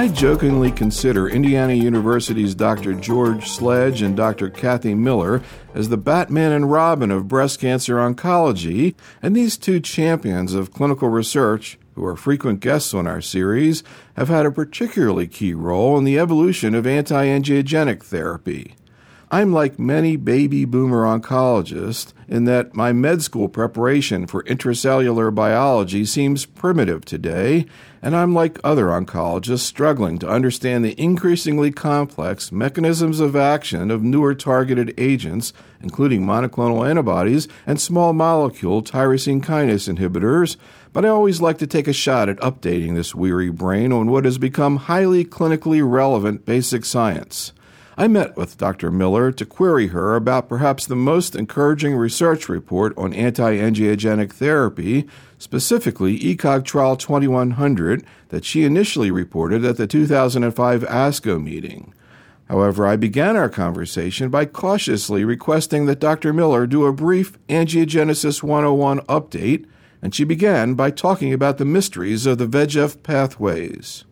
I jokingly consider Indiana University's Dr. George Sledge and Dr. Kathy Miller as the Batman and Robin of breast cancer oncology, and these two champions of clinical research, who are frequent guests on our series, have had a particularly key role in the evolution of anti-angiogenic therapy. I'm like many baby boomer oncologists in that my med school preparation for intracellular biology seems primitive today, and I'm like other oncologists struggling to understand the increasingly complex mechanisms of action of newer targeted agents, including monoclonal antibodies and small molecule tyrosine kinase inhibitors, but I always like to take a shot at updating this weary brain on what has become highly clinically relevant basic science. I met with Dr. Miller to query her about perhaps the most encouraging research report on anti-angiogenic therapy, specifically ECOG Trial 2100, that she initially reported at the 2005 ASCO meeting. However, I began our conversation by cautiously requesting that Dr. Miller do a brief Angiogenesis 101 update, and she began by talking about the mysteries of the VEGF pathways.